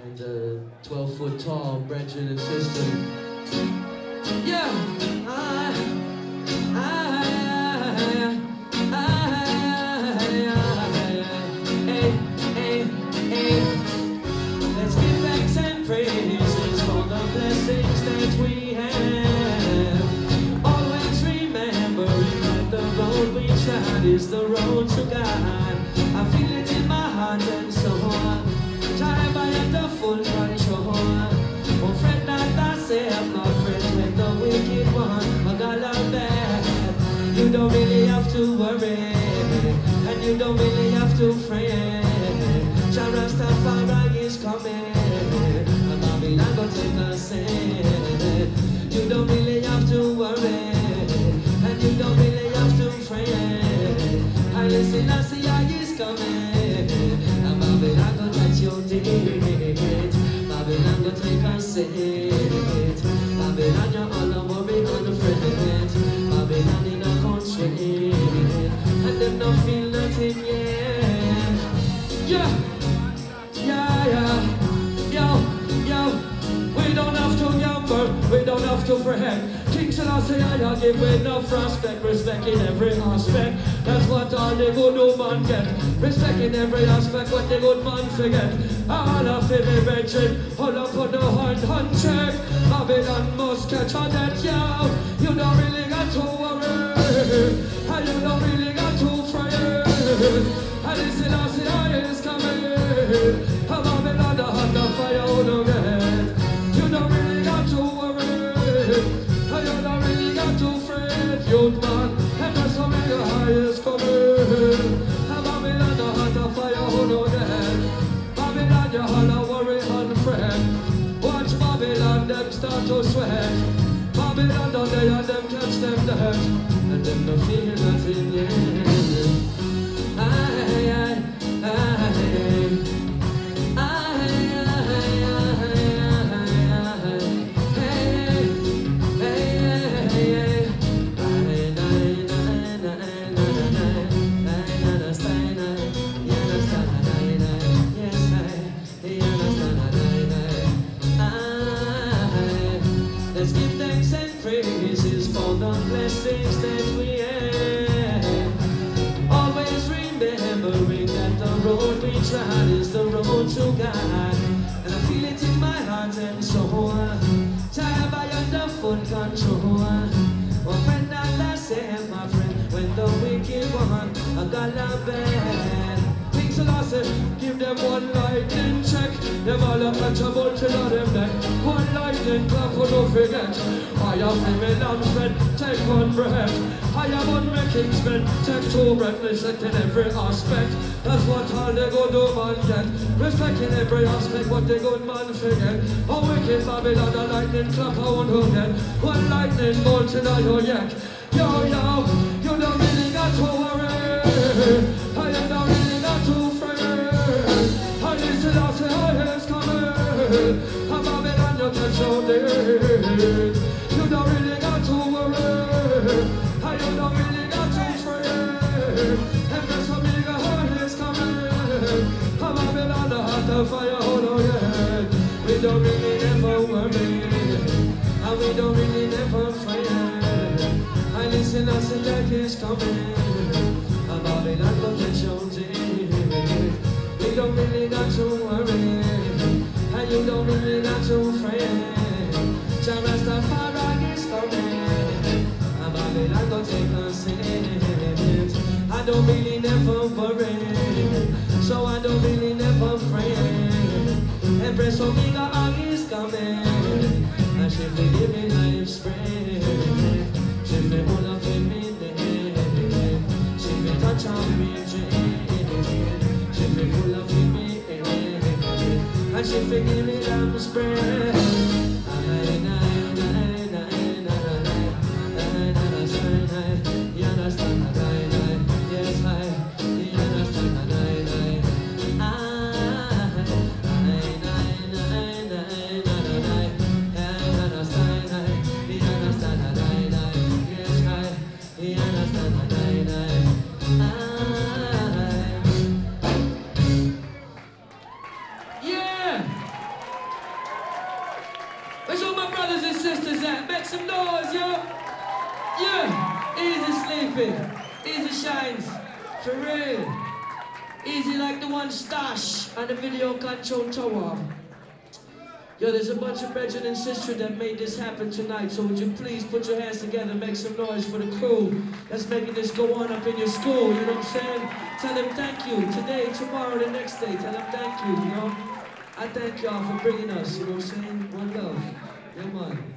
and 12-foot tall brethren and sister. Yeah, let's give thanks and praises for the blessings that we have. Always remembering that the road we trod is the road to God. I feel it in my heart and soul. Time I under full control. Oh friend, not thyself, my friend, with the wicked one. I got love bad. You don't really have to worry, and you don't really have to fret. Jah Rastafari is coming, and Babylon gon' take a stand. You don't really have to worry, and you don't really have to fret. I listen, I see how is coming, and Babylon gon' touch your date. Babylon gon' take a seat. Babylon, you're all a worry on the fret. Babylon in a country, and them don't feel nothing yet. Yeah. We don't have to gamble, we don't have to fret. King Selassie, I give enough respect in every aspect. That's what all the good woman get. Respect in every aspect, what the good man forget. All of it, the wretched, hold up on the hand check. Babylon must catch a net, yo. You don't really got to worry, and you don't really got to fret. And this Selassie is coming. Babylon, the heart of fire, who don't get. You don't really got to worry, and you don't really got to fret, youth man. And that's how many highest coming. And Babylon, the heart of fire, who don't get. Babylon, you all worry and fret. Watch Babylon, them start to sweat. Babylon, down there, and them catch them dead. And them no feel nothing yet. Let's give thanks and praises for the blessings that we have. Always remembering that the road we trod is the road to God. And I feel it in my heart and soul. Time I under full control. Oh friend, not thyself, my friend, when the wicked one I got a bad. King Selassie, give them one lightning check. Them all up at your bolt to them neck. One lightning clap, who don't forget. I have female lambsmen, take one breath. I have one making spend, take two breath. Respect in every aspect, that's what all the good man get. Respect in every aspect, what the good man forget. A wicked Babylon, a lightning clap, I won't forget. One lightning bolt in your neck. Yo, you don't really got to worry. I don't really got to fret. I listen, I say, I is coming. I'm Babylon, you catch your date. You don't really got to worry. I don't really got to fret. And there's a bigger heart is coming. I'm Babylon, the heart of fire, hold on, yeah. We don't really never worry. And we don't really never fret. I listen, I say, Jack is coming. I'm Babylon, go catch your date. We don't really got to worry, and you don't really got to fret. Jah Rastafari is coming, and Babylon gon' take a seat. I don't really never worry, so I don't really never fret. Empress Omega is coming, and she will give me life spread. She will hold up with me there, she will touch on me, she will full of me, and she will give me life spread. brothers and sisters at? Make some noise, yo! Yeah! Easy sleeping, easy shines, for real. Easy like the one stash on the video control tower. Yo, there's a bunch of brethren and sisters that made this happen tonight, so would you please put your hands together and make some noise for the crew that's making this go on up in your school, you know what I'm saying? Tell them thank you, today, tomorrow, the next day, tell them thank you, you know? I thank y'all for bringing us, you know what I'm saying? One love, yeah man.